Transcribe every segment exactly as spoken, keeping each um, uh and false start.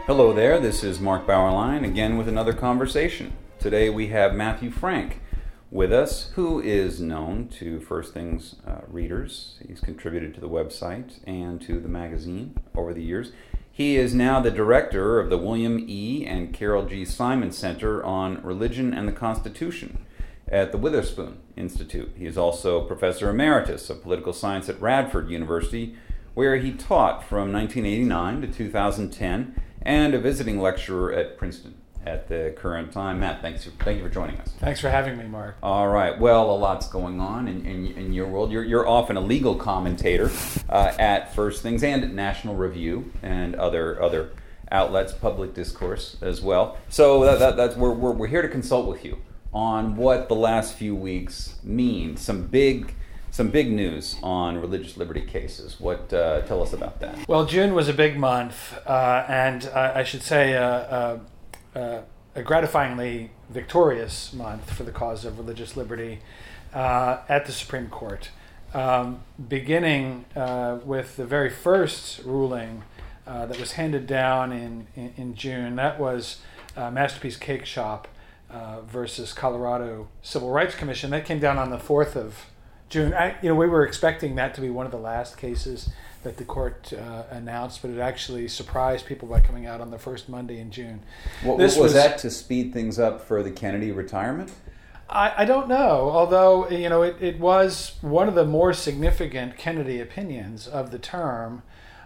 Hello there, this is Mark Bauerlein again with another conversation. Today we have Matthew Frank with us, who is known to First Things uh, readers. He's contributed to the website and to the magazine over the years. He is now the director of the William E. and Carol G. Simon Center on Religion and the Constitution at the Witherspoon Institute. He is also professor emeritus of political science at Radford University, where he taught from nineteen eighty-nine to two thousand ten, and a visiting lecturer at Princeton at the current time. Matt, thanks for, thank you for joining us. Thanks for having me, Mark. All right. Well, a lot's going on in, in, in your world. You're, you're often a legal commentator uh, at First Things and at National Review and other other outlets, public discourse as well. So that, that, that's we're, we're, we're here to consult with you on what the last few weeks mean. Some big Some big news on religious liberty cases. What uh, tell us about that? Well, June was a big month, uh, and uh, I should say uh, uh, uh, a gratifyingly victorious month for the cause of religious liberty uh, at the Supreme Court, um, beginning uh, with the very first ruling uh, that was handed down in, in, in June. That was uh, Masterpiece Cake Shop uh, versus Colorado Civil Rights Commission. That came down on the fourth of June. I, you know, we were expecting that to be one of the last cases that the court uh, announced, but it actually surprised people by coming out on the first Monday in June. What, was, was that to speed things up for the Kennedy retirement? I, I don't know, although you know it, it was one of the more significant Kennedy opinions of the term,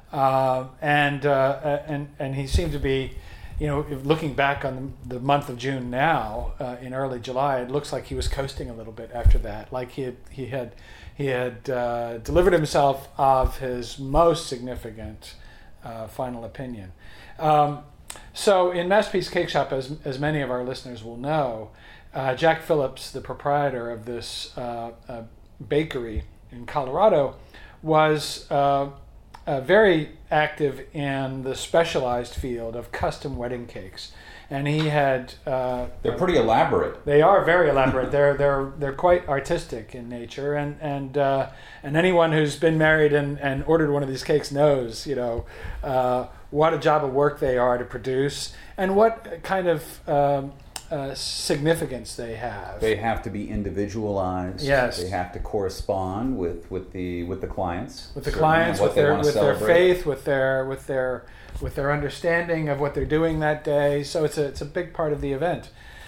uh, and uh, and and he seemed to be. You know, looking back on the month of June now, uh, in early July, it looks like he was coasting a little bit after that. Like he had, he had, he had uh, delivered himself of his most significant uh, final opinion. Um, so, in Masterpiece Cake Shop, as as many of our listeners will know, uh, Jack Phillips, the proprietor of this uh, uh, bakery in Colorado, was. Uh, Uh, very active in the specialized field of custom wedding cakes, and he had. Uh, they're pretty elaborate. They are very elaborate. they're they're they're quite artistic in nature, and and uh, and anyone who's been married and, and ordered one of these cakes knows, you know, uh, what a job of work they are to produce, and what kind of. Um, Uh, significance they have. They have to be individualized. Yes. They have to correspond with, with the with the clients. With the clients, with their with celebrate. their faith, with their with their with their understanding of what they're doing that day. So it's a it's a big part of the event.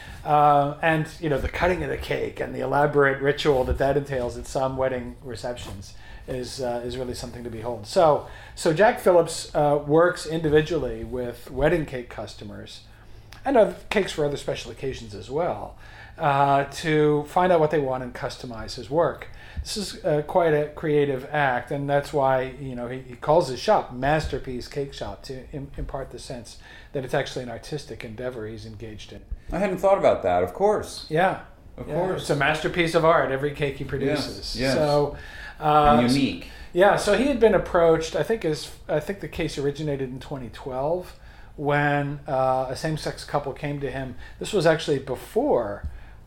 Uh, and you know, the cutting of the cake and the elaborate ritual that that entails at some wedding receptions is uh, is really something to behold. So so Jack Phillips uh, works individually with wedding cake customers. And other cakes for other special occasions as well, uh, to find out what they want and customize his work. This is uh, quite a creative act, and that's why you know he, he calls his shop Masterpiece Cake Shop to im- impart the sense that it's actually an artistic endeavor he's engaged in. I hadn't thought about that. Of course, yeah, of yeah. course, It's a masterpiece of art. Every cake he produces, yes, yes. so uh, and unique. Yeah, so he had been approached. I think as I think the case originated in twenty twelve. When uh, a same-sex couple came to him. This was actually before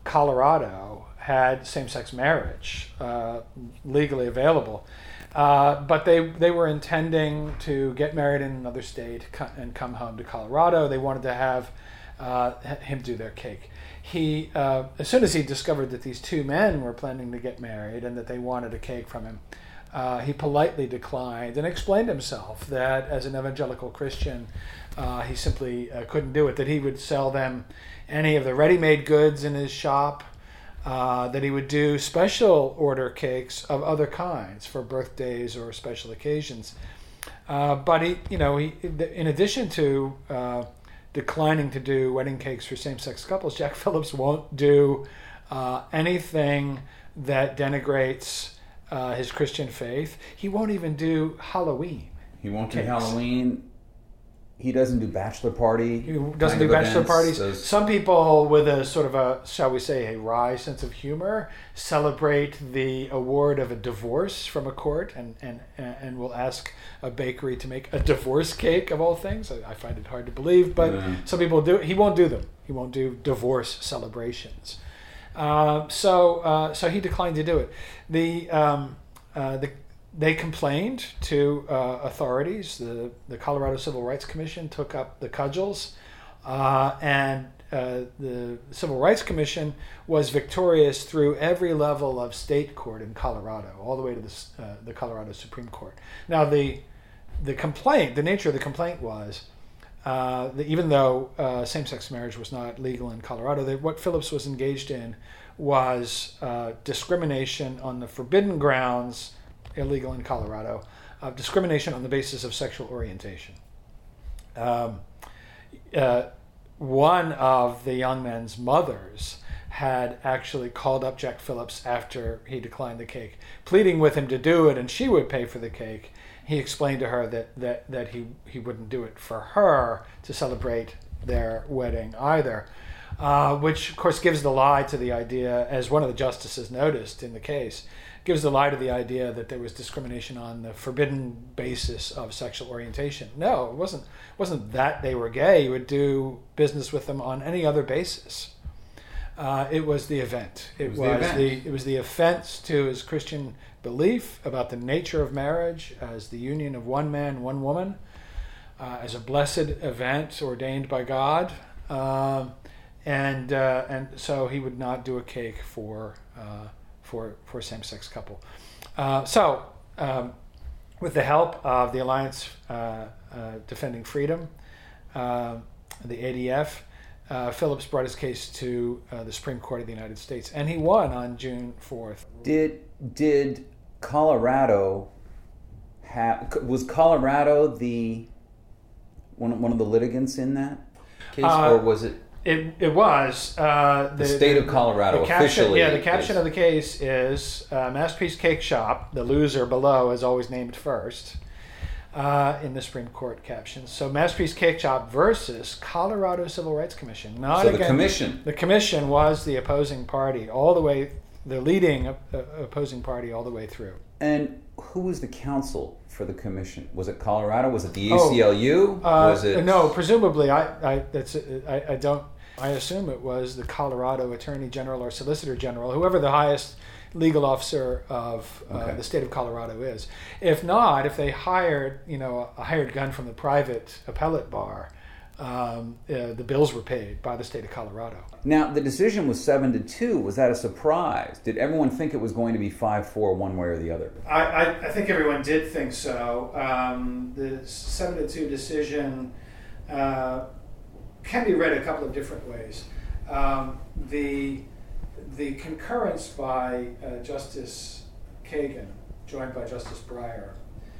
Colorado had same-sex marriage uh, legally available. Uh, but they, they were intending to get married in another state co- and come home to Colorado. They wanted to have uh, him do their cake. He, uh, as soon as he discovered that these two men were planning to get married and that they wanted a cake from him, uh, he politely declined and explained himself that as an evangelical Christian, Uh, he simply uh, couldn't do it, that he would sell them any of the ready-made goods in his shop, uh, that he would do special order cakes of other kinds for birthdays or special occasions. Uh, but he, you know, he, in addition to uh, declining to do wedding cakes for same-sex couples, Jack Phillips won't do uh, anything that denigrates uh, his Christian faith. He won't even do Halloween. He won't do cakes. Halloween. He doesn't do bachelor party. He doesn't do bachelor events, parties. those... Some people with a sort of a, shall we say, a wry sense of humor celebrate the award of a divorce from a court and, and, and will ask a bakery to make a divorce cake of all things. I, I find it hard to believe, but yeah. Some people do. He won't do them. He won't do divorce celebrations. Uh, so uh, so he declined to do it. The um, uh, the they complained to uh, authorities. The, the Colorado Civil Rights Commission took up the cudgels, uh, and uh, the Civil Rights Commission was victorious through every level of state court in Colorado, all the way to the, uh, the Colorado Supreme Court. Now, the the complaint, the nature of the complaint was uh, that even though uh, same-sex marriage was not legal in Colorado, that what Phillips was engaged in was uh, discrimination on the forbidden grounds, illegal in Colorado, of discrimination on the basis of sexual orientation. Um, uh, one of the young men's mothers had actually called up Jack Phillips after he declined the cake, pleading with him to do it, and she would pay for the cake. He explained to her that, that, that he, he wouldn't do it for her to celebrate their wedding either, uh, which, of course, gives the lie to the idea, as one of the justices noticed in the case, gives the lie to the idea that there was discrimination on the forbidden basis of sexual orientation. No, it wasn't, wasn't that they were gay. You would do business with them on any other basis. Uh, it was the event. It, it was, was the, event. the it was the offense to his Christian belief about the nature of marriage as the union of one man, one woman, uh, as a blessed event ordained by God, um, and uh, and so he would not do a cake for uh, for for a same-sex couple. Uh, so, um, with the help of the Alliance uh, uh, Defending Freedom, uh, the A D F. Uh, Phillips brought his case to uh, the Supreme Court of the United States, and he won on June fourth. Did did Colorado have was Colorado the one one of the litigants in that case, uh, or was it? It it was uh, the, the state of Colorado the caption, officially. Yeah, the caption is, of the case is uh, Masterpiece Cake Shop. The loser below is always named first. Uh, in the Supreme Court caption. So Masterpiece Cake Shop versus Colorado Civil Rights Commission. Not so the again, commission. The commission was the opposing party all the way, the leading uh, opposing party all the way through. And who was the counsel for the commission? Was it Colorado? Was it the A C L U? Oh, uh, was it? No, presumably. I, I, that's, I, I don't. I assume it was the Colorado Attorney General or Solicitor General, whoever the highest legal officer of uh, okay. the state of Colorado is. If not, if they hired, you know, a hired gun from the private appellate bar, um, uh, the bills were paid by the state of Colorado. Now, the decision was seven to two. Was that a surprise? Did everyone think it was going to be five four one way or the other? I, I, I think everyone did think so. Um, the seven to two decision uh, can be read a couple of different ways. Um, the The concurrence by uh, Justice Kagan, joined by Justice Breyer,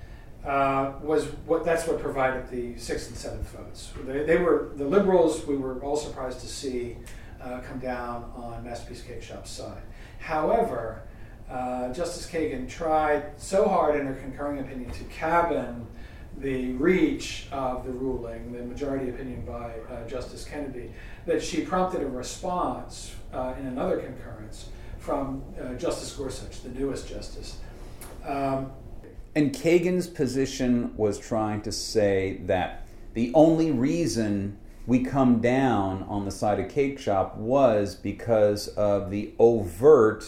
uh, was what that's what provided the sixth and seventh votes. They, they were the liberals. We were all surprised to see uh, come down on Masterpiece Cake Shop's side. However, uh, Justice Kagan tried so hard in her concurring opinion to cabin the reach of the ruling, the majority opinion by uh, Justice Kennedy, that she prompted a response uh, in another concurrence from uh, Justice Gorsuch, the newest justice. Um, and Kagan's position was trying to say that the only reason we come down on the side of Cake Shop was because of the overt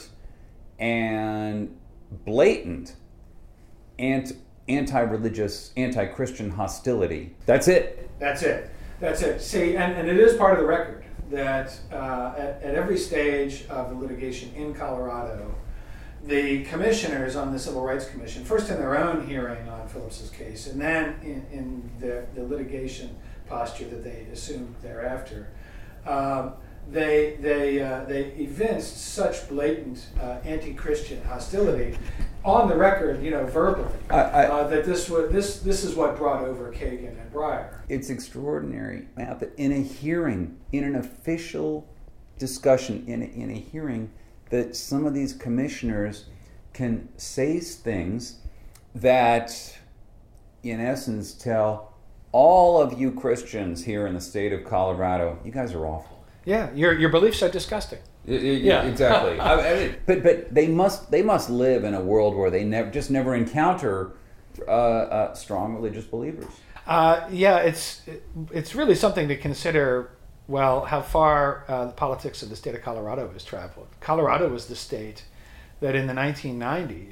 and blatant anti anti-religious, anti-Christian hostility. That's it. That's it. That's it. See, and, and it is part of the record that uh, at, at every stage of the litigation in Colorado, the commissioners on the Civil Rights Commission, first in their own hearing on Phillips's case, and then in, in the, the litigation posture that they assumed thereafter, um, they they uh, they evinced such blatant uh, anti-Christian hostility on the record, you know, verbally, I, I, uh, that this was this this is what brought over Kagan and Breyer. It's extraordinary, Matt, that in a hearing, in an official discussion, in a, in a hearing, that some of these commissioners can say things that, in essence, tell all of you Christians here in the state of Colorado, you guys are awful. Yeah, your your beliefs are disgusting. It, it, yeah, exactly. I, I mean, but but they must they must live in a world where they never just never encounter uh, uh, strong religious believers. Uh, yeah, it's it's really something to consider. Well, how far uh, the politics of the state of Colorado has traveled. Colorado was the state that in the nineteen nineties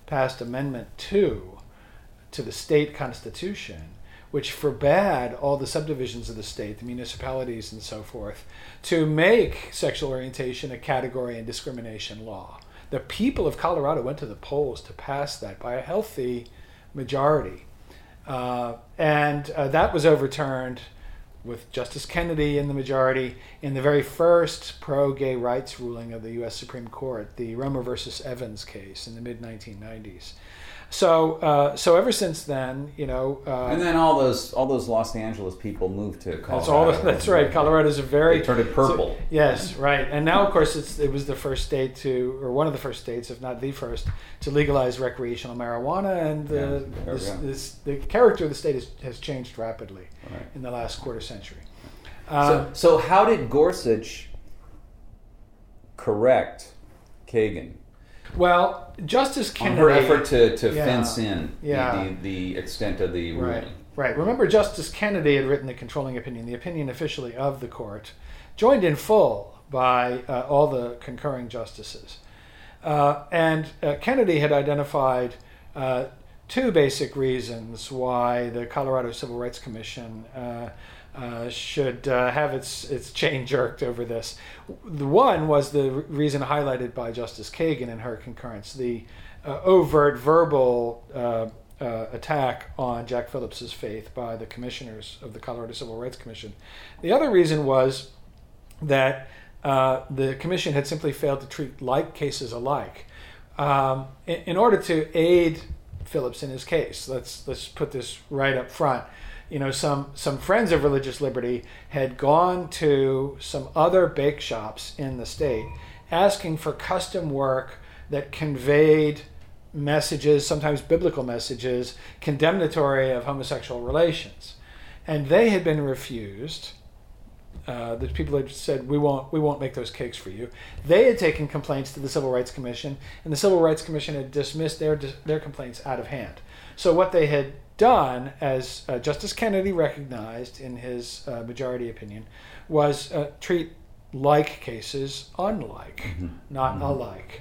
passed Amendment two to the state constitution, which forbade all the subdivisions of the state, the municipalities and so forth, to make sexual orientation a category in discrimination law. The people of Colorado went to the polls to pass that by a healthy majority. Uh, and uh, that was overturned with Justice Kennedy in the majority in the very first pro-gay rights ruling of the U S Supreme Court, the Romer versus Evans case in the mid nineteen nineties. So, uh, so ever since then, you know, uh, and then all those all those Los Angeles people moved to Colorado. That's all. That's right. Colorado's a very they turned it purple. So, yes, right. And now, of course, it's it was the first state to, or one of the first states, if not the first, to legalize recreational marijuana. And the yeah, this, this, the character of the state has, has changed rapidly right. in the last quarter century. Uh, so, so how did Gorsuch correct Kagan? Well, Justice Kennedy... On her effort to, to yeah, fence in yeah. the, the, the extent of the ruling. Right, right. Remember, Justice Kennedy had written the controlling opinion, the opinion officially of the court, joined in full by uh, all the concurring justices. Uh, and uh, Kennedy had identified uh, two basic reasons why the Colorado Civil Rights Commission uh, Uh, should uh, have its its chain jerked over this. The one was the re- reason highlighted by Justice Kagan in her concurrence, the uh, overt verbal uh, uh, attack on Jack Phillips's faith by the commissioners of the Colorado Civil Rights Commission. The other reason was that uh, the commission had simply failed to treat like cases alike. Um, in, in order to aid Phillips in his case, let's let's put this right up front. You know, some, some friends of religious liberty had gone to some other bake shops in the state asking for custom work that conveyed messages, sometimes biblical messages, condemnatory of homosexual relations. And they had been refused. Uh, the people had said, we won't, we won't make those cakes for you. They had taken complaints to the Civil Rights Commission, and the Civil Rights Commission had dismissed their, their complaints out of hand. So what they had done, as uh, Justice Kennedy recognized in his uh, majority opinion, was uh, treat like cases unlike, mm-hmm. not mm-hmm. alike.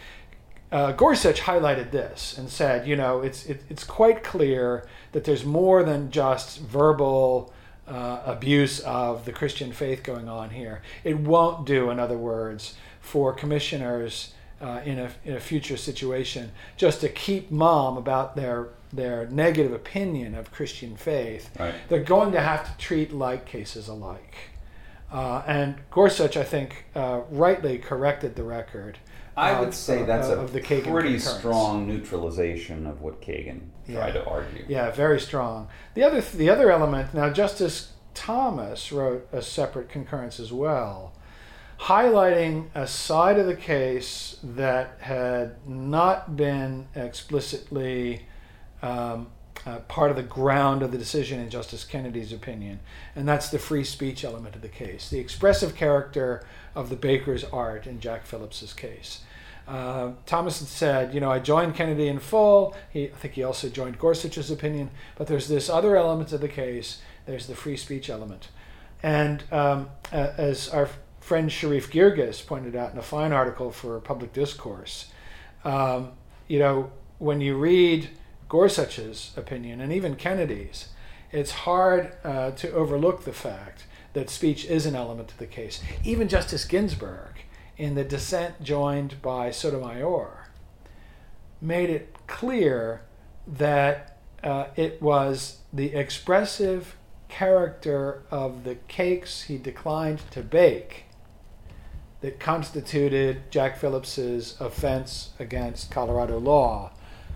Uh, Gorsuch highlighted this and said, you know, it's it, it's quite clear that there's more than just verbal uh, abuse of the Christian faith going on here. It won't do, in other words, for commissioners uh, in a in a future situation just to keep mum about their their negative opinion of Christian faith. Right. They're going to have to treat like cases alike. Uh, and Gorsuch, I think, uh, rightly corrected the record. I of, would say uh, that's uh, a of the Kagan pretty concurrence. strong neutralization of what Kagan tried Yeah. to argue. Yeah, very strong. The other the other element, now Justice Thomas wrote a separate concurrence as well, highlighting a side of the case that had not been explicitly um, uh, part of the ground of the decision in Justice Kennedy's opinion, and that's the free speech element of the case, the expressive character of the baker's art in Jack Phillips's case. Uh, Thomas had said, you know, I joined Kennedy in full. He, I think he also joined Gorsuch's opinion, but there's this other element of the case. There's the free speech element. And um, uh, as our friend Sharif Girgis pointed out in a fine article for Public Discourse, um, you know, when you read Gorsuch's opinion and even Kennedy's, it's hard uh, to overlook the fact that speech is an element of the case. Even Justice Ginsburg, in the dissent joined by Sotomayor, made it clear that uh, it was the expressive character of the cakes he declined to bake that constituted Jack Phillips's offense against Colorado law,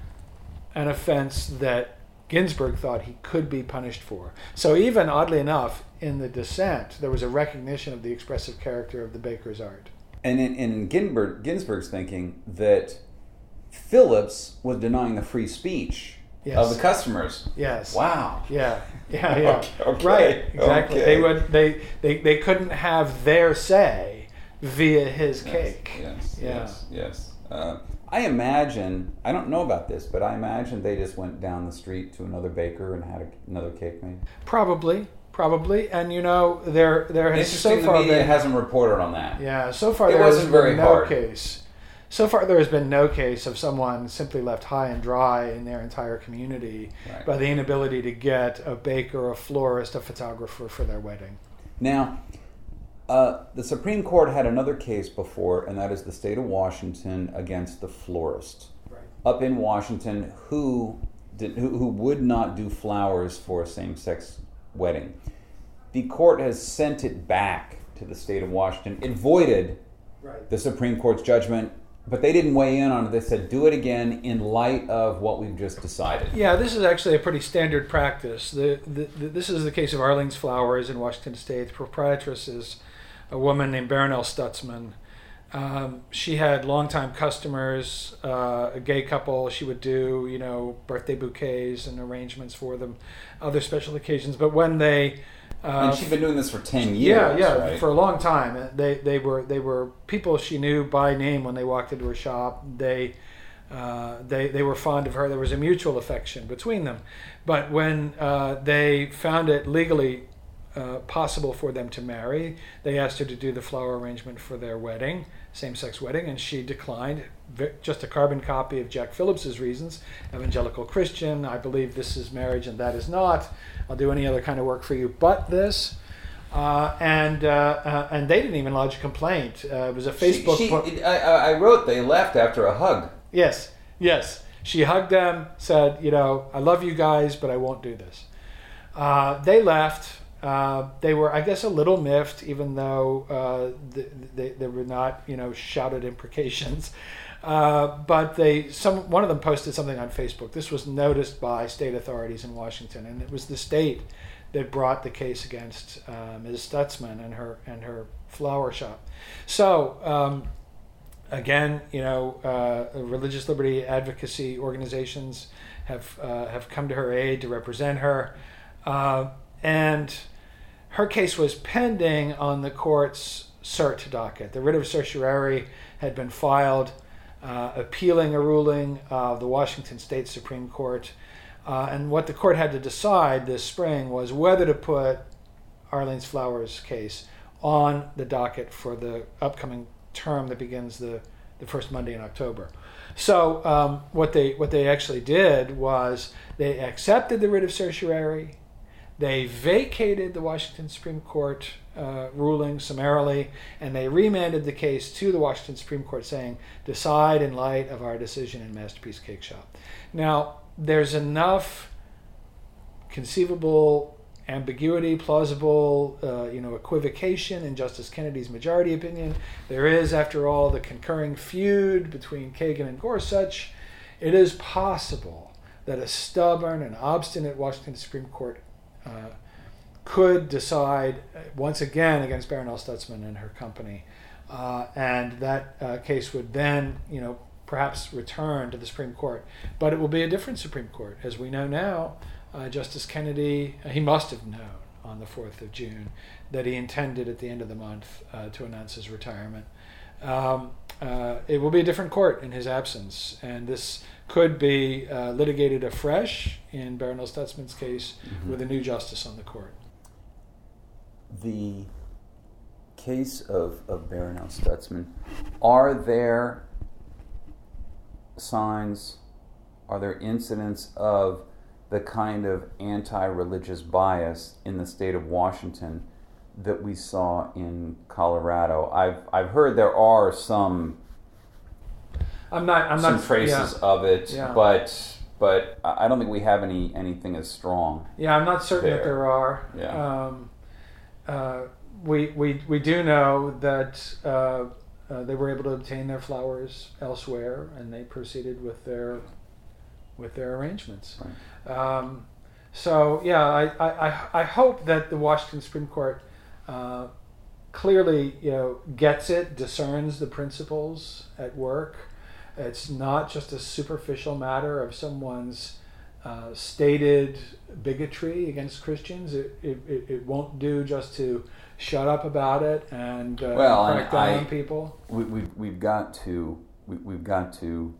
an offense that Ginsburg thought he could be punished for. So even, oddly enough, in the dissent, there was a recognition of the expressive character of the baker's art. And in, in Ginsburg, Ginsburg's thinking that Phillips was denying the free speech Yes. of the customers. Yes. Wow. Yeah. Yeah. Yeah. Okay, okay, right. Exactly. okay. They would. They, they. They couldn't have their say via his Yes, cake. Yes. Yeah. Yes. Yes. Uh, I imagine. I don't know about this, but I imagine they just went down the street to another baker and had a, another cake made. Probably. Probably. And you know, there there has Interesting. so far the media been, hasn't reported on that. Yeah. So far It there wasn't has very been no hard. case. So far, there has been no case of someone simply left high and dry in their entire community Right. by the inability to get a baker, a florist, a photographer for their wedding. Now, uh, the Supreme Court had another case before, and that is the state of Washington against the florist. Right. Up in Washington, who did, who, who would not do flowers for a same-sex wedding. The court has sent it back to the state of Washington. It voided Right. the Supreme Court's judgment, but they didn't weigh in on it. They said, do it again in light of what we've just decided. Yeah, this is actually a pretty standard practice. The, the, the, this is the case of Arlene's Flowers in Washington State. The proprietress is a woman named Baronelle Stutzman. Um, she had longtime customers, uh, a gay couple. She would do, you know, birthday bouquets and arrangements for them, other special occasions. But when they Uh, and she'd been doing this for ten years. yeah, yeah, right? for a long time. They they were they were people she knew by name when they walked into her shop. They uh, they they were fond of her. There was a mutual affection between them. But when uh, they found it legally uh, possible for them to marry, they asked her to do the flower arrangement for their wedding, same-sex wedding, and she declined. Just a carbon copy of Jack Phillips's reasons. Evangelical Christian, I believe this is marriage and that is not. I'll do any other kind of work for you but this. Uh, and uh, uh, and they didn't even lodge a complaint. Uh, it was a Facebook. She, she, po- it, I, I wrote they left after a hug. yes, yes. She hugged them, said, you know, I love you guys, but I won't do this. Uh, they left. Uh, they were, I guess, a little miffed, even though uh, they, they, they were not, you know, shouted imprecations. Uh, but they, some one of them posted something on Facebook. This was noticed by state authorities in Washington, and it was the state that brought the case against uh, Miz Stutzman and her and her flower shop. So um, again, you know, uh, religious liberty advocacy organizations have uh, have come to her aid to represent her, uh, and her case was pending on the court's cert docket. The writ of certiorari had been filed, uh, appealing a ruling of the Washington State Supreme Court. Uh, and what the court had to decide this spring was whether to put Arlene's Flowers case on the docket for the upcoming term that begins the, the first Monday in October. So um, what they what they actually did was they accepted the writ of certiorari. They vacated the Washington Supreme Court uh, ruling summarily, and they remanded the case to the Washington Supreme Court saying, decide in light of our decision in Masterpiece Cake Shop. Now, there's enough conceivable ambiguity, plausible, uh, you know, equivocation in Justice Kennedy's majority opinion. There is, after all, the concurring feud between Kagan and Gorsuch. It is possible that a stubborn and obstinate Washington Supreme Court uh, could decide once again against Baronelle Stutzman and her company, uh, and that uh, case would then, you know, perhaps return to the Supreme Court. But it will be a different Supreme Court. As we know now, uh, Justice Kennedy, uh, he must have known on the fourth of June that he intended at the end of the month uh, to announce his retirement. Um, uh, it will be a different court in his absence, and this could be uh, litigated afresh in Baronelle Stutzman's case mm-hmm. with a new justice on the court. The case of, of Baronelle Stutzman, are there signs, are there incidents of the kind of anti-religious bias in the state of Washington that we saw in Colorado? I've I've heard there are some I'm not I'm some not, traces yeah. of it, yeah. but but I don't think we have any anything as strong. Yeah, I'm not certain there. that there are. Yeah. Um, uh, we we we do know that uh, uh, they were able to obtain their flowers elsewhere, and they proceeded with their with their arrangements. Right. Um, so yeah, I, I, I hope that the Washington Supreme Court uh, clearly, you know, gets it, discerns the principles at work. It's not just a superficial matter of someone's uh, stated bigotry against Christians. It, it it won't do just to shut up about it and uh, well, crack down I, on people. We, we've we've got to we, we've got to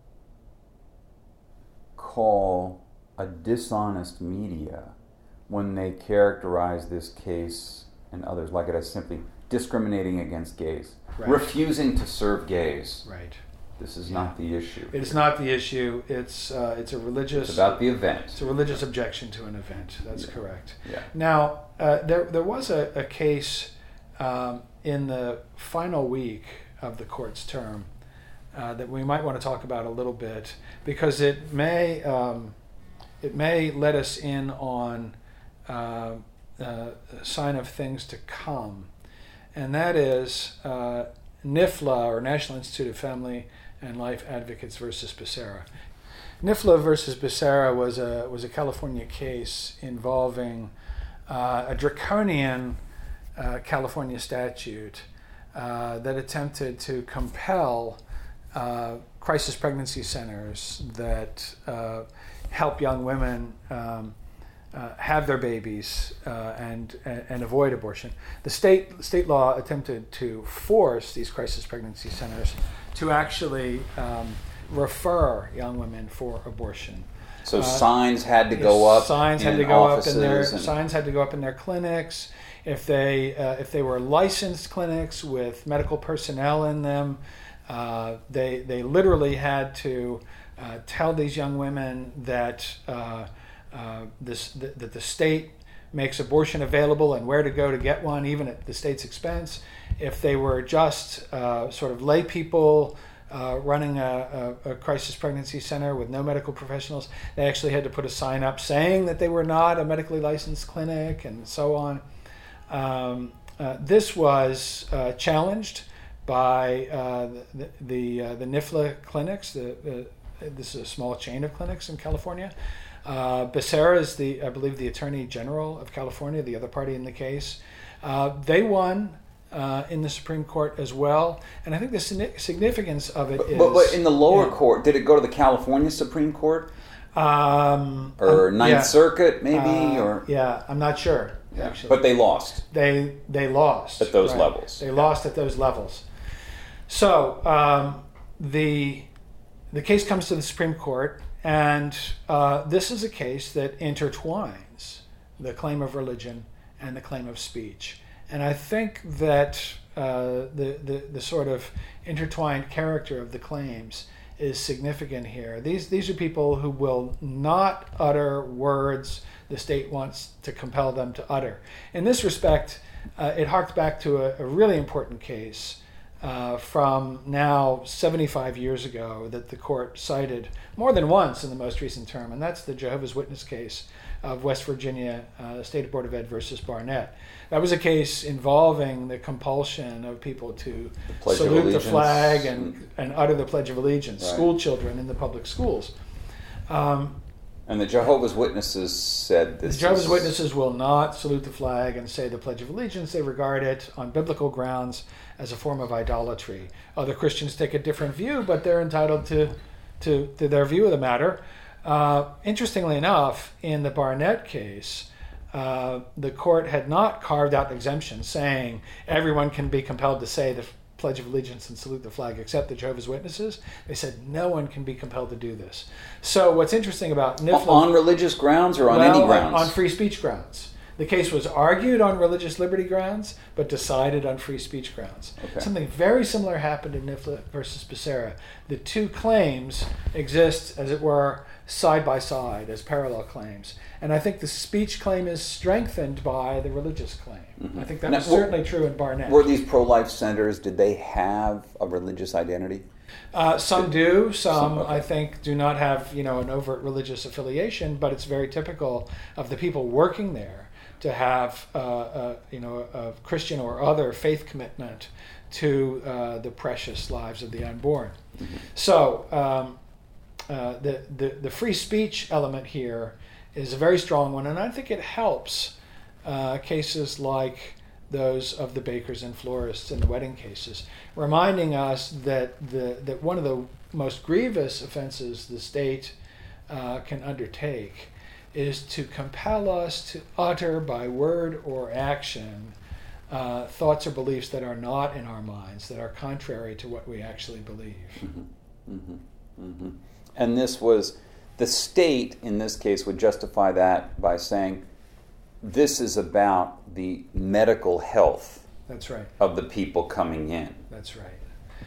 call a dishonest media when they characterize this case and others like it as simply discriminating against gays, Right. refusing to serve gays. Right. This is Yeah. not the issue. It's not the issue. It's uh, it's a religious. It's about the event. It's a religious objection to an event. That's Yeah. correct. Yeah. Now uh, there there was a, a case um, in the final week of the court's term uh, that we might want to talk about a little bit, because it may um, it may let us in on uh, uh, a sign of things to come, and that is uh, NIFLA, or National Institute of Family and Life Advocates versus Becerra. NIFLA versus Becerra was a was a California case involving uh, a draconian uh, California statute uh, that attempted to compel uh, crisis pregnancy centers that uh, help young women um, uh, have their babies uh, and, and and avoid abortion. The state state law attempted to force these crisis pregnancy centers to actually um, refer young women for abortion. So Uh, signs had to go up. Signs in had to go up offices in their and- signs had to go up in their clinics. If they uh, if they were licensed clinics with medical personnel in them, uh, they they literally had to uh, tell these young women that uh, uh, this that, that the state makes abortion available and where to go to get one, even at the state's expense. If they were just uh, sort of lay people uh, running a, a, a crisis pregnancy center with no medical professionals, they actually had to put a sign up saying that they were not a medically licensed clinic and so on. Um, uh, this was uh, challenged by uh, the the, uh, the NIFLA clinics. The, the, this is a small chain of clinics in California. Uh, Becerra is the, I believe, the Attorney General of California, the other party in the case. Uh, they won uh, in the Supreme Court as well, and I think the signi- significance of it But, is. but, but in the lower yeah. court, did it go to the California Supreme Court Um, or um, Ninth yeah. Circuit, maybe, Uh, or yeah, I'm not sure. yeah. Actually, But they lost. they they lost At those right. levels. They lost at those levels. So um, the the case comes to the Supreme Court, and uh, this is a case that intertwines the claim of religion and the claim of speech. And I think that uh, the, the the sort of intertwined character of the claims is significant here. These these are people who will not utter words the state wants to compel them to utter. In this respect, uh, it harked back to a, a really important case uh, from now seventy-five years ago that the court cited more than once in the most recent term, and that's the Jehovah's Witness case of West Virginia, uh, State Board of Ed versus Barnett. That was a case involving the compulsion of people to Pledge of salute the Allegiance flag and, and utter the Pledge of Allegiance, Right. school children in the public schools. Um, And the Jehovah's Witnesses said the this. Jehovah's is, Witnesses will not salute the flag and say the Pledge of Allegiance. They regard it on biblical grounds as a form of idolatry. Other Christians take a different view, but they're entitled to, to, to their view of the matter. Uh, interestingly enough, in the Barnett case, uh, the court had not carved out exemptions saying everyone can be compelled to say the Pledge of Allegiance and salute the flag except the Jehovah's Witnesses. They said no one can be compelled to do this. So what's interesting about NIFLA... On religious grounds or on well, any on- grounds? On free speech grounds. The case was argued on religious liberty grounds, but decided on free speech grounds. Okay. Something very similar happened in NIFLA versus Becerra. The two claims exist, as it were, side by side as parallel claims. And I think the speech claim is strengthened by the religious claim. Mhm. I think that Now, was were- certainly true in Barnett. Were these pro-life centers, did they have a religious identity? Uh, some do. Some, Some, okay. I think, do not have, you know, an overt religious affiliation. But it's very typical of the people working there to have, uh, uh, you know, a Christian or other faith commitment to uh, the precious lives of the unborn. Mm-hmm. So um, uh, the, the the free speech element here is a very strong one, and I think it helps uh, cases like those of the bakers and florists in the wedding cases, reminding us that the that one of the most grievous offenses the state uh, can undertake is to compel us to utter by word or action uh, thoughts or beliefs that are not in our minds, that are contrary to what we actually believe. Mm-hmm. Mm-hmm. Mm-hmm. And this was, the state in this case would justify that by saying, this is about the medical health That's right. of the people coming in. That's right.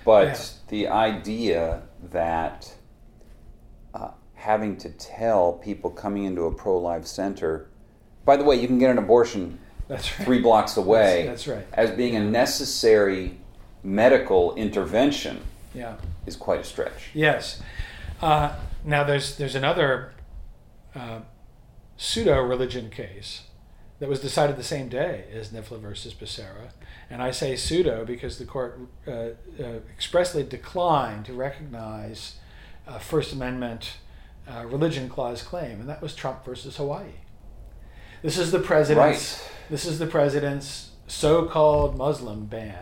But Yeah. the idea that uh, having to tell people coming into a pro-life center, by the way, you can get an abortion That's right. three blocks away, That's, that's right. as being a necessary medical intervention Yeah. is quite a stretch. Yes. Uh, now there's there's another uh, pseudo-religion case that was decided the same day as Nifla versus Becerra, and I say pseudo because the court uh, uh, expressly declined to recognize a First Amendment uh, religion clause claim, and that was Trump versus Hawaii. This is the president's. Right. This is the president's so-called Muslim ban.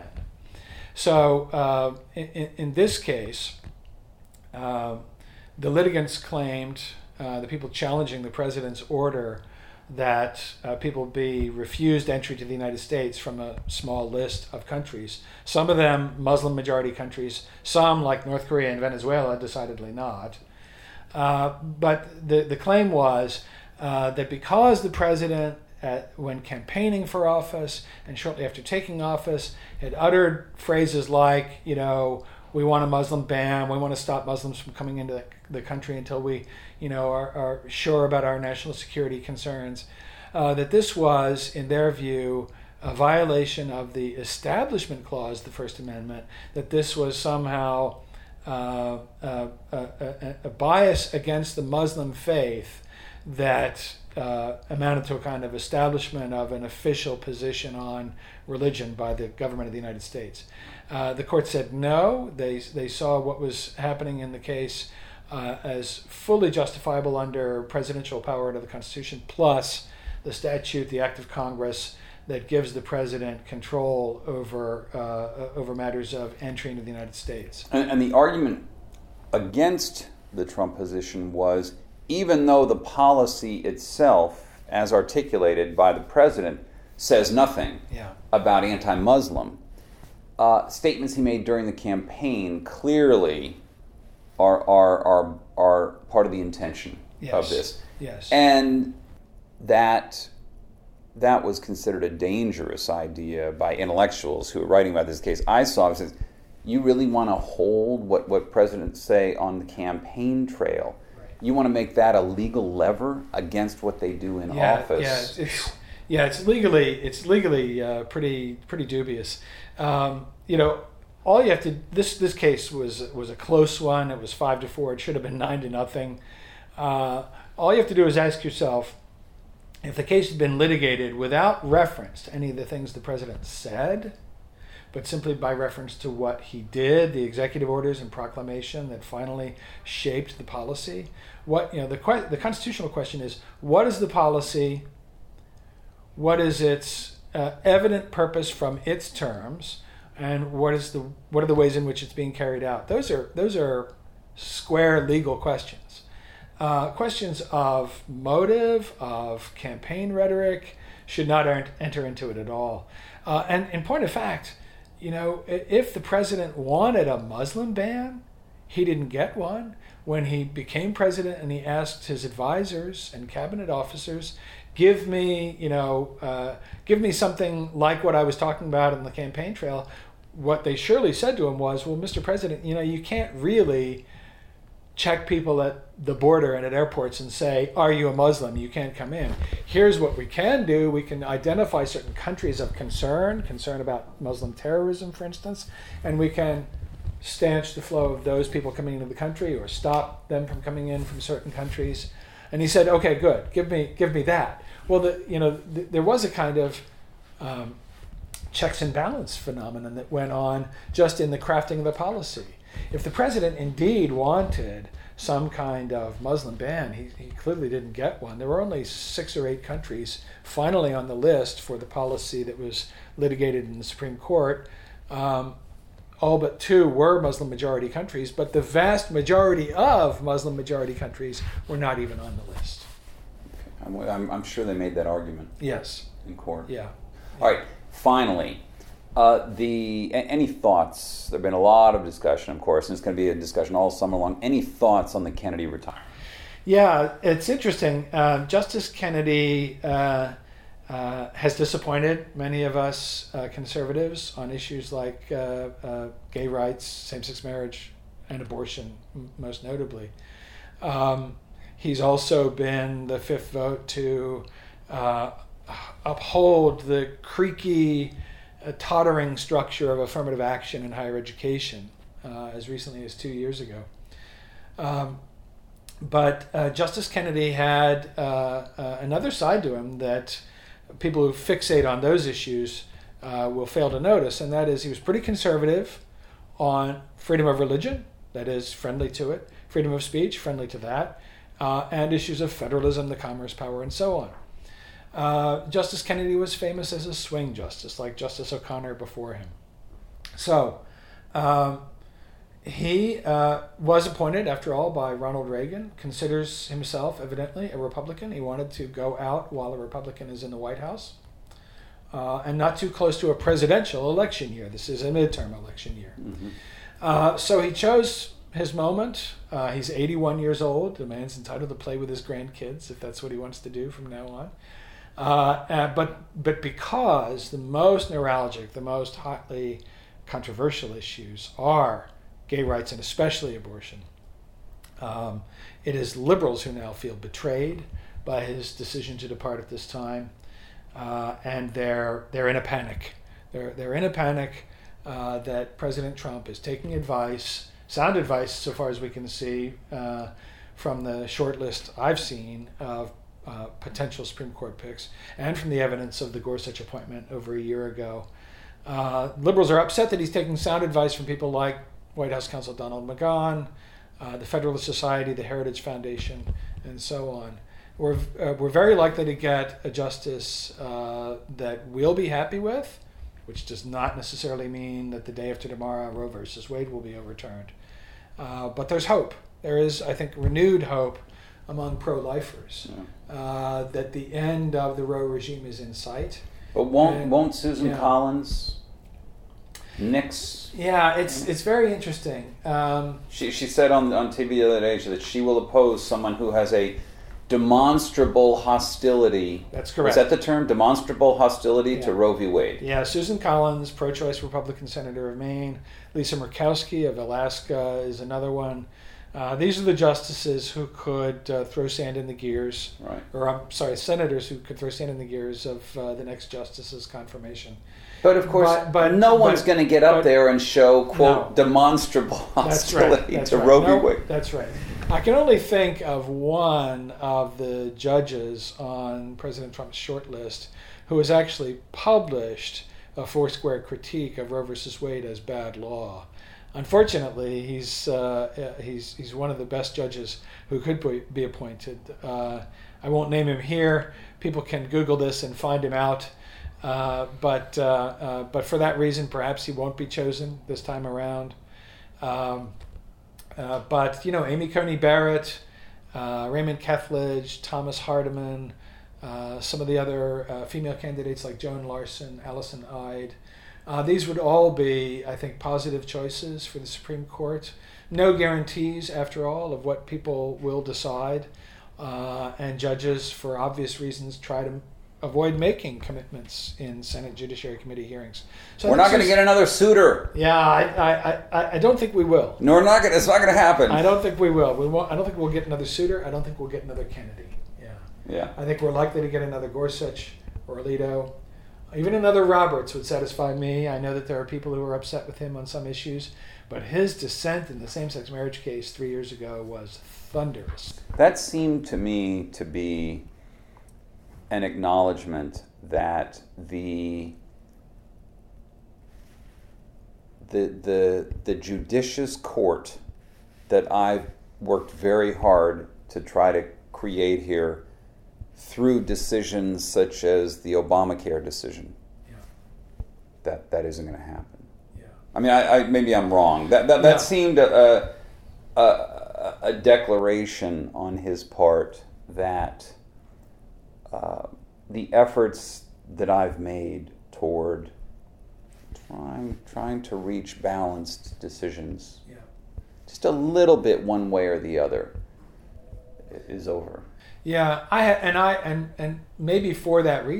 So uh, in, in this case, uh, the litigants claimed, uh, the people challenging the president's order, that uh, people be refused entry to the United States from a small list of countries. Some of them Muslim majority countries, some like North Korea and Venezuela, decidedly not. Uh, but the, the claim was uh, that because the president, At, when campaigning for office and shortly after taking office, had uttered phrases like, you know, we want a Muslim ban, we want to stop Muslims from coming into the, the country until we, you know, are, are sure about our national security concerns, uh, that this was, in their view, a violation of the Establishment Clause, the First Amendment, that this was somehow uh, uh, a, a, a bias against the Muslim faith that uh, amounted to a kind of establishment of an official position on religion by the government of the United States. Uh, the court said no. They they saw what was happening in the case uh, as fully justifiable under presidential power under the Constitution, plus the statute, the act of Congress that gives the president control over uh, over matters of entry into the United States. And, and the argument against the Trump position was, even though the policy itself, as articulated by the president, says nothing Yeah. about anti-Muslim, uh, statements he made during the campaign clearly are are are, are part of the intention Yes. of this. Yes. And that that was considered a dangerous idea by intellectuals who were writing about this case. I saw it says, you really want to hold what, what presidents say on the campaign trail. You want to make that a legal lever against what they do in yeah, office. Yeah, it's, it's, yeah, it's legally it's legally uh, pretty pretty dubious. Um, you know, all you have to this this case was was a close one. It was five to four. It should have been nine to nothing. Uh, all you have to do is ask yourself, if the case had been litigated without reference to any of the things the president said, but simply by reference to what he did, the executive orders and proclamation that finally shaped the policy. What you know, the que- the constitutional question is: what is the policy? What is its uh, evident purpose from its terms, and what is the what are the ways in which it's being carried out? Those are those are square legal questions. Uh, questions of motive, of campaign rhetoric, should not ent- enter into it at all. Uh, and in point of fact, you know, if the president wanted a Muslim ban, he didn't get one. When he became president and he asked his advisors and cabinet officers, give me, you know, uh, give me something like what I was talking about in the campaign trail, what they surely said to him was, well, Mister President, you know, you can't really check people at the border and at airports and say, are you a Muslim? You can't come in. Here's what we can do. We can identify certain countries of concern, concern about Muslim terrorism, for instance, and we can stanch the flow of those people coming into the country or stop them from coming in from certain countries. And he said, okay, good. Give me give me that. Well, the, you know, th- there was a kind of um, checks and balance phenomenon that went on just in the crafting of the policy. If the president indeed wanted some kind of Muslim ban, he, he clearly didn't get one. There were only six or eight countries finally on the list for the policy that was litigated in the Supreme Court. Um, all but two were Muslim majority countries, but the vast majority of Muslim majority countries were not even on the list. I'm, I'm, I'm sure they made that argument Yes. in court. Yeah. All right, finally, uh, the a- any thoughts? There have been a lot of discussion, of course, and it's going to be a discussion all summer long. Any thoughts on the Kennedy retirement? Yeah, it's interesting. Uh, Justice Kennedy uh, uh, has disappointed many of us uh, conservatives on issues like uh, uh, gay rights, same-sex marriage, and abortion, m- most notably. Um, he's also been the fifth vote to uh, uphold the creaky, uh, tottering structure of affirmative action in higher education uh, as recently as two years ago. Um, but uh, Justice Kennedy had uh, uh, another side to him that people who fixate on those issues uh, will fail to notice, and that is he was pretty conservative on freedom of religion, that is, friendly to it, freedom of speech, friendly to that, uh, and issues of federalism, the commerce power, and so on. Uh, Justice Kennedy was famous as a swing justice, like Justice O'Connor before him. So, um, he uh, was appointed, after all, by Ronald Reagan, considers himself, evidently, a Republican. He wanted to go out while a Republican is in the White House, uh, and not too close to a presidential election year. This is a midterm election year. Mm-hmm. Uh, so he chose his moment. Uh, he's eighty-one years old. The man's entitled to play with his grandkids, if that's what he wants to do from now on. Uh, uh, but but because the most neuralgic, the most hotly controversial issues are gay rights and especially abortion, um, it is liberals who now feel betrayed by his decision to depart at this time, uh, and they're they're in a panic. They're they're in a panic uh, that President Trump is taking advice, sound advice, so far as we can see, uh, from the short list I've seen of uh, potential Supreme Court picks, and from the evidence of the Gorsuch appointment over a year ago. Uh, liberals are upset that he's taking sound advice from people like White House counsel Donald McGahn, uh, the Federalist Society, the Heritage Foundation, and so on. We're uh, we're very likely to get a justice uh, that we'll be happy with, which does not necessarily mean that the day after tomorrow Roe versus Wade will be overturned. Uh, but there's hope. There is, I think, renewed hope among pro-lifers yeah. uh, that the end of the Roe regime is in sight. But won't and, won't Susan yeah. Collins nix? Yeah, it's it's very interesting. Um, she she said on on T V the other day that she will oppose someone who has a demonstrable hostility. That's correct. Is that the term? Demonstrable hostility yeah. to Roe v. Wade. Yeah, Susan Collins, pro-choice Republican senator of Maine. Lisa Murkowski of Alaska is another one. Uh, these are the justices who could uh, throw sand in the gears, right. or I'm sorry, senators who could throw sand in the gears of uh, the next justice's confirmation. But of course, but, but no one's going to get up but, there and show, quote, no. demonstrable hostility that's right, that's to right. Roe v. No, Wade. That's right. I can only think of one of the judges on President Trump's short list who has actually published a four-square critique of Roe versus Wade as bad law. Unfortunately, he's uh, he's he's one of the best judges who could be appointed. Uh, I won't name him here. People can Google this and find him out. Uh, but uh, uh, but for that reason, perhaps he won't be chosen this time around. Um, uh, but you know, Amy Coney Barrett, uh, Raymond Kethledge, Thomas Hardiman, uh, some of the other uh, female candidates like Joan Larson, Allison Ide. Uh, these would all be, I think, positive choices for the Supreme Court. No guarantees, after all, of what people will decide. Uh, and judges, for obvious reasons, try to avoid making commitments in Senate Judiciary Committee hearings. So we're not going to get another Souter. Yeah, I, I, I, I don't think we will. No, we're not gonna, it's not going to happen. I don't think we will. We won't, I don't think we'll get another Souter. I don't think we'll get another Kennedy. Yeah. Yeah. I think we're likely to get another Gorsuch or Alito. Even another Roberts would satisfy me. I know that there are people who are upset with him on some issues, but his dissent in the same-sex marriage case three years ago was thunderous. That seemed to me to be an acknowledgement that the the the the judicious court that I've worked very hard to try to create here through decisions such as the Obamacare decision, yeah. that that isn't going to happen. Yeah. I mean, I, I maybe I'm wrong. That that, that yeah. seemed a, a a declaration on his part that uh, the efforts that I've made toward trying trying to reach balanced decisions, yeah. just a little bit one way or the other, is over. Yeah, I and I and and maybe for that reason,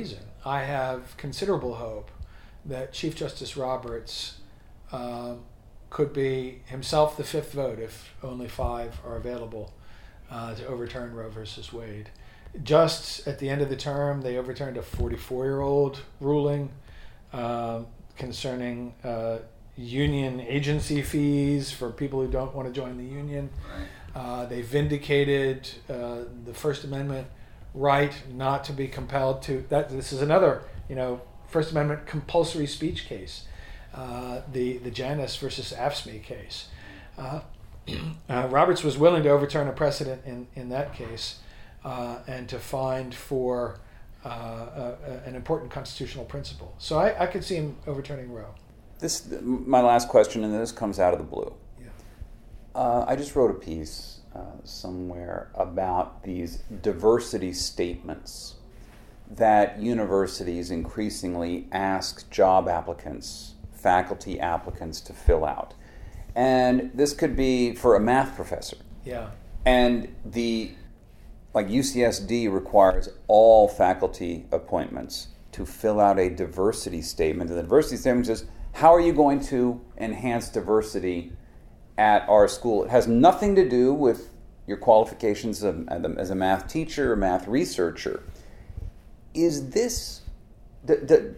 I have considerable hope that Chief Justice Roberts um, could be himself the fifth vote if only five are available uh, to overturn Roe versus Wade. Just at the end of the term, they overturned a forty-four-year-old ruling uh, concerning uh, union agency fees for people who don't want to join the union. Right. Uh, they vindicated uh, the First Amendment right not to be compelled to. That this is another, you know, First Amendment compulsory speech case, uh, the the Janus versus A F S C M E case. Uh, uh, Roberts was willing to overturn a precedent in in that case, uh, and to find for uh, uh, an important constitutional principle. So I, I could see him overturning Roe. This my last question, and this comes out of the blue. Yeah. Uh, I just wrote a piece uh, somewhere about these diversity statements that universities increasingly ask job applicants, faculty applicants to fill out. And this could be for a math professor. Yeah. And the, like U C S D requires all faculty appointments to fill out a diversity statement. And the diversity statement says, how are you going to enhance diversity at our school? It has nothing to do with your qualifications as a math teacher or math researcher. Is this the, the,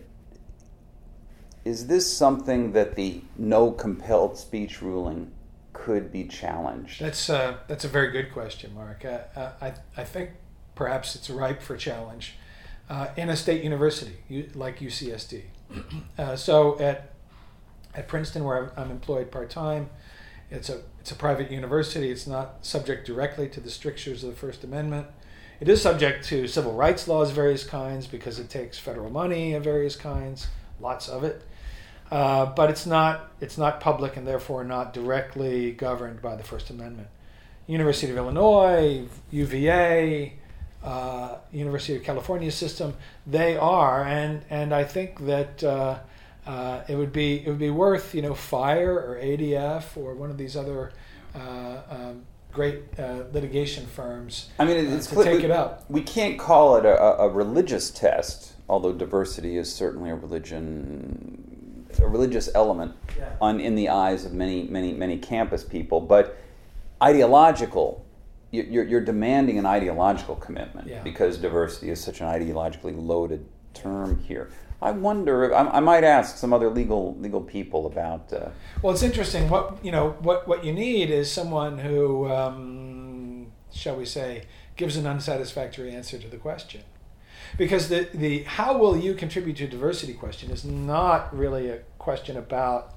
is this something that the no compelled speech ruling could be challenged? That's uh, that's a very good question, Mark. Uh, I I think perhaps it's ripe for challenge uh, in a state university like U C S D. Uh, so at at Princeton, where I'm employed part time, it's a it's a private university. It's not subject directly to the strictures of the First Amendment. It is subject to civil rights laws of various kinds because it takes federal money of various kinds, lots of it. Uh, but it's not it's not public and therefore not directly governed by the First Amendment. University of Illinois, U V A, uh, University of California system, they are, and and I think that uh, uh, it would be it would be worth, you know, FIRE or A D F or one of these other uh, um, great uh, litigation firms. I mean, it's uh, to clear, take we, it up. We can't call it a, a religious test, although diversity is certainly a religion, a religious element Yeah. on in the eyes of many, many, many campus people. But ideological, you're, you're demanding an ideological commitment Yeah. because diversity is such an ideologically loaded term here. I wonder. I, I might ask some other legal legal people about. Uh, Well, it's interesting. What you know, what what you need is someone who, um, shall we say, gives an unsatisfactory answer to the question, because the the how will you contribute to diversity question is not really a question about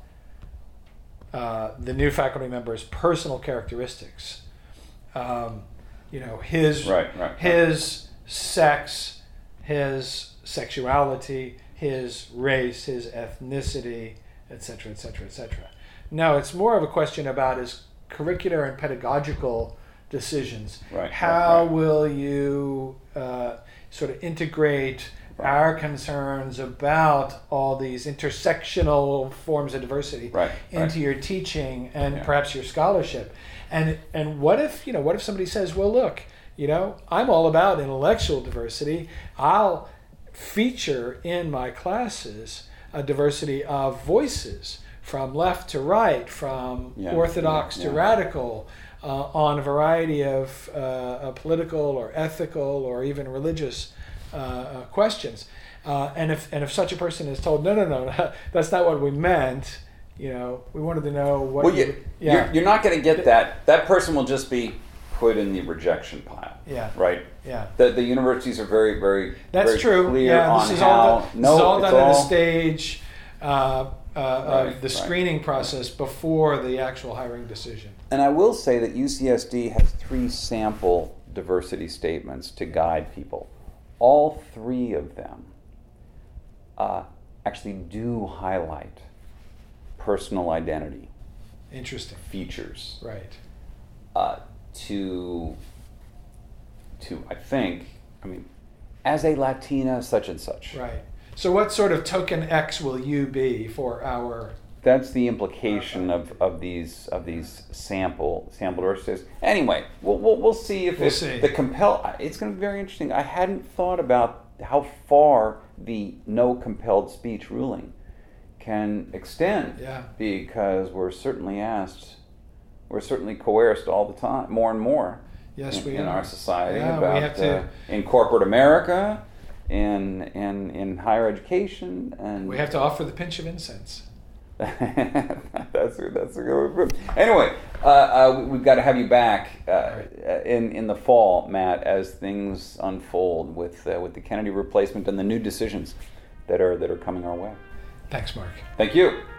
uh, the new faculty member's personal characteristics. Um, you know, his right, right, his right. sex, his sexuality, his race, his ethnicity, et cetera, et cetera, et cetera. No, it's more of a question about his curricular and pedagogical decisions. Right, How right, right. will you uh, sort of integrate right. our concerns about all these intersectional forms of diversity right, into right. your teaching and Yeah. perhaps your scholarship? And and what if, you know, what if somebody says, well, look, you know, I'm all about intellectual diversity. I'll feature in my classes a diversity of voices from left to right, from Yeah, orthodox yeah, to yeah. radical, uh, on a variety of uh, uh, political or ethical or even religious uh, uh, questions. Uh, and if and if such a person is told, no, no, no, that's not what we meant, you know, we wanted to know what. Well, you, you, yeah, you're, you're not going to get that. That person will just be put in the rejection pile. Yeah. Right. Yeah. The the universities are very very That's very true. clear Yeah, on this is how. all done, no, this is all it's done at all, a stage uh, uh, Right, of the right, screening process before the actual hiring decision. And I will say that U C S D has three sample diversity statements to guide people. All three of them uh, actually do highlight personal identity Interesting. features. Right. Uh, to, to I think, I mean, as a Latina, such and such. Right. So what sort of token X will you be for our... That's the implication of, of these of these sample sample diversities. Anyway, we'll, we'll we'll see if, We'll if see. the compel. It's going to be very interesting. I hadn't thought about how far the no compelled speech ruling can extend. Yeah. Because we're certainly asked, we're certainly coerced all the time, more and more. Yes, in, we in are. our society Yeah, about we have to, uh, in corporate America, in in in higher education, and we have to offer the pinch of incense. that's a, that's a good one. Anyway, uh, uh, we've got to have you back uh, right. in in the fall, Matt, as things unfold with uh, with the Kennedy replacement and the new decisions that are that are coming our way. Thanks, Mark. Thank you.